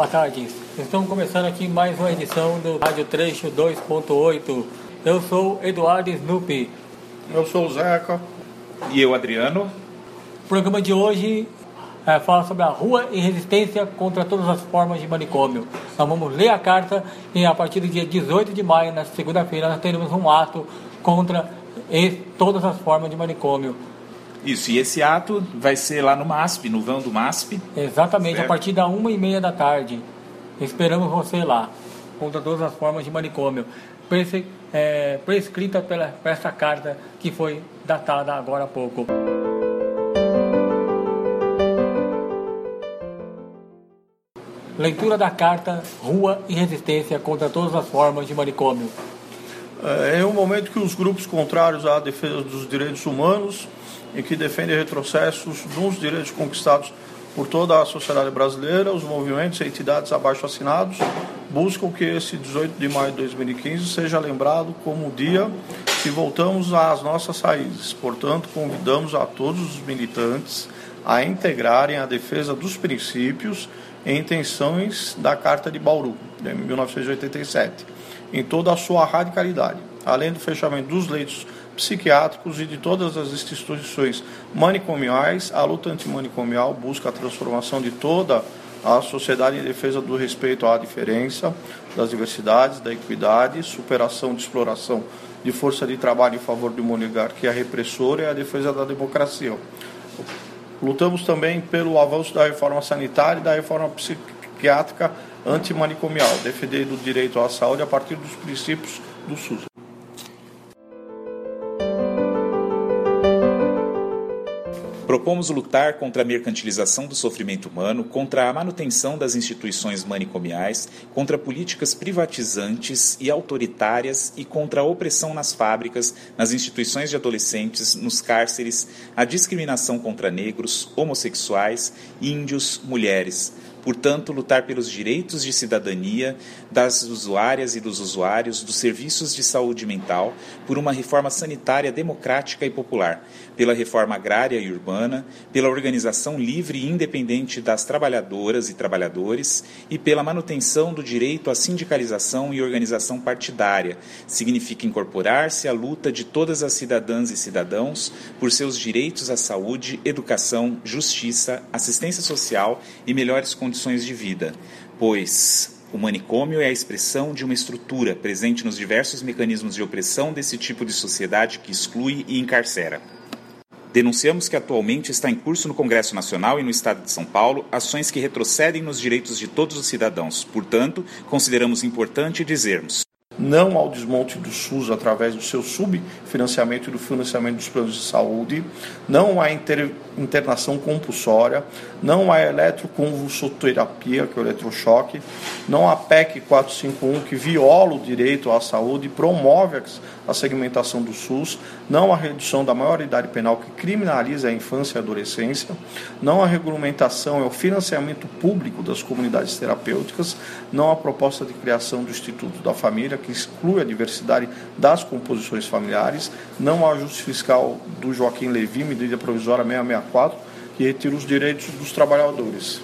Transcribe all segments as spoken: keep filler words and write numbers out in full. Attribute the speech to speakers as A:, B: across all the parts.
A: tarde. Estamos começando aqui mais uma edição do Rádio Trecho dois ponto oito. Eu sou Eduardo Snoopy.
B: Eu sou o Zeca.
C: E eu, Adriano.
A: O programa de hoje é, fala sobre a rua e resistência contra todas as formas de manicômio. Nós vamos ler a carta e a partir do dia dezoito de maio, na segunda-feira, nós teremos um ato contra esse, todas as formas de manicômio.
C: Isso, e esse ato vai ser lá no MASP, no vão do MASP.
A: Exatamente,
C: certo?
A: A partir da uma e meia da tarde. Esperamos você lá, contra todas as formas de manicômio. Prese, é, prescrita pela, por essa carta que foi datada agora há pouco. Leitura da carta Rua e Resistência contra todas as formas de manicômio.
B: É um momento que os grupos contrários à defesa dos direitos humanos e que defendem retrocessos nos direitos conquistados por toda a sociedade brasileira, os movimentos e entidades abaixo assinados, buscam que esse dezoito de maio de dois mil e quinze seja lembrado como o dia que voltamos às nossas raízes. Portanto, convidamos a todos os militantes a integrarem a defesa dos princípios e intenções da Carta de Bauru, de mil novecentos e oitenta e sete, em toda a sua radicalidade, além do fechamento dos leitos psiquiátricos e de todas as instituições manicomiais. A luta antimanicomial busca a transformação de toda a sociedade em defesa do respeito à diferença, das diversidades, da equidade, superação de exploração de força de trabalho em favor de uma oligarquia repressora e a defesa da democracia. Lutamos também pelo avanço da reforma sanitária e da reforma psiquiátrica antimanicomial, defendendo o direito à saúde a partir dos princípios do SUS.
C: Propomos lutar contra a mercantilização do sofrimento humano, contra a manutenção das instituições manicomiais, contra políticas privatizantes e autoritárias e contra a opressão nas fábricas, nas instituições de adolescentes, nos cárceres, a discriminação contra negros, homossexuais, índios, mulheres. Portanto, lutar pelos direitos de cidadania das usuárias e dos usuários dos serviços de saúde mental, por uma reforma sanitária democrática e popular, pela reforma agrária e urbana, pela organização livre e independente das trabalhadoras e trabalhadores e pela manutenção do direito à sindicalização e organização partidária. Significa incorporar-se à luta de todas as cidadãs e cidadãos por seus direitos à saúde, educação, justiça, assistência social e melhores condições de vida, pois o manicômio é a expressão de uma estrutura presente nos diversos mecanismos de opressão desse tipo de sociedade que exclui e encarcera. Denunciamos que atualmente está em curso no Congresso Nacional e no Estado de São Paulo ações que retrocedem nos direitos de todos os cidadãos. Portanto, consideramos importante dizermos:
B: não ao desmonte do SUS através do seu subfinanciamento e do financiamento dos planos de saúde, não à inter, internação compulsória, não à eletroconvulsoterapia, que é o eletrochoque, não à P E C quatrocentos e cinquenta e um, que viola o direito à saúde e promove a segmentação do SUS, não à redução da maioridade penal, que criminaliza a infância e a adolescência, não à regulamentação e ao financiamento público das comunidades terapêuticas, não à proposta de criação do Instituto da Família, que exclui a diversidade das composições familiares, não ao ajuste fiscal do Joaquim Levy, medida provisória seiscentos e sessenta e quatro, que retira os direitos dos trabalhadores.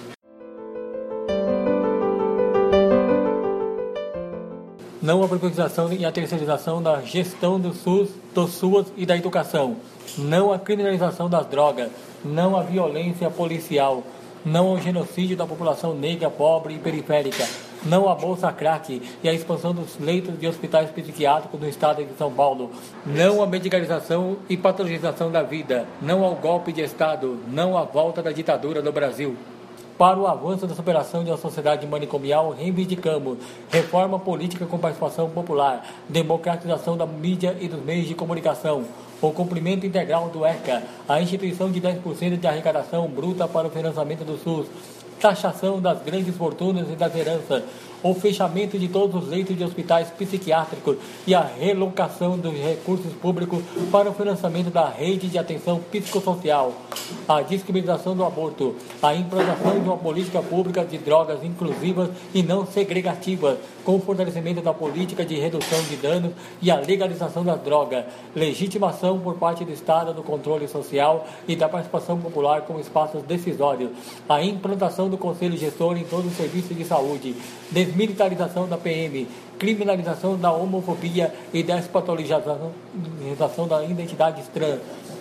A: Não à privatização e à terceirização da gestão do SUS, do SUAS e da educação. Não à criminalização das drogas. Não à violência policial. Não ao genocídio da população negra, pobre e periférica. Não à Bolsa Crack e à expansão dos leitos de hospitais psiquiátricos no estado de São Paulo. Não à medicalização e patologização da vida. Não ao golpe de Estado. Não à volta da ditadura no Brasil. Para o avanço da superação de uma sociedade manicomial, reivindicamos reforma política com participação popular, democratização da mídia e dos meios de comunicação, o cumprimento integral do ECA, a instituição de dez por cento de arrecadação bruta para o financiamento do SUS, taxação das grandes fortunas e das heranças, o fechamento de todos os leitos de hospitais psiquiátricos e a relocação dos recursos públicos para o financiamento da rede de atenção psicossocial, a descriminalização do aborto, a implantação de uma política pública de drogas inclusivas e não segregativas, com o fortalecimento da política de redução de danos e a legalização das drogas, legitimação por parte do Estado do controle social e da participação popular como espaços decisórios, a implantação do Conselho Gestor em todos os serviços de saúde, desmilitarização da P M, criminalização da homofobia e despatologização da identidade trans.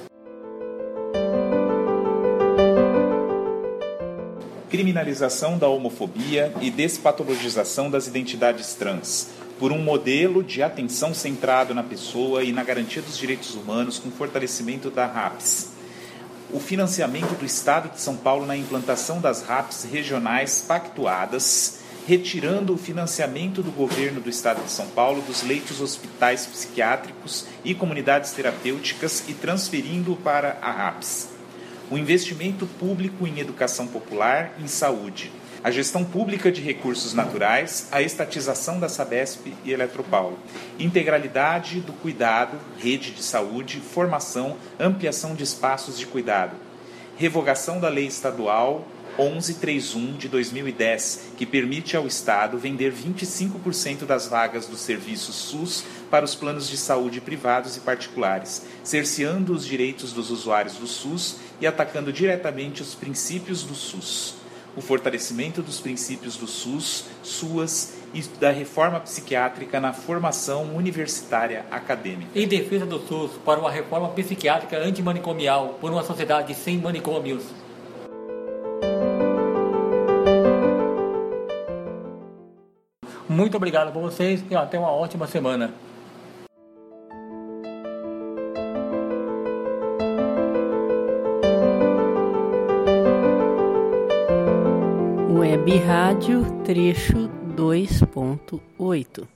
C: Criminalização da homofobia e despatologização das identidades trans, por um modelo de atenção centrado na pessoa e na garantia dos direitos humanos com fortalecimento da RAPS. O financiamento do Estado de São Paulo na implantação das RAPS regionais pactuadas, retirando o financiamento do governo do Estado de São Paulo dos leitos hospitais psiquiátricos e comunidades terapêuticas e transferindo para a RAPS. O investimento público em educação popular e em saúde, a gestão pública de recursos naturais, a estatização da Sabesp e Eletropaulo, integralidade do cuidado, rede de saúde, formação, ampliação de espaços de cuidado, revogação da Lei Estadual onze trinta e um de dois mil e dez, que permite ao Estado vender vinte e cinco por cento das vagas dos serviços SUS para os planos de saúde privados e particulares, cerceando os direitos dos usuários do SUS e atacando diretamente os princípios do SUS. O fortalecimento dos princípios do SUS, SUAS e da reforma psiquiátrica na formação universitária acadêmica.
A: Em defesa do SUS para uma reforma psiquiátrica antimanicomial por uma sociedade sem manicômios. Muito obrigado por vocês e até uma ótima semana.
D: Web Rádio Trecho dois ponto oito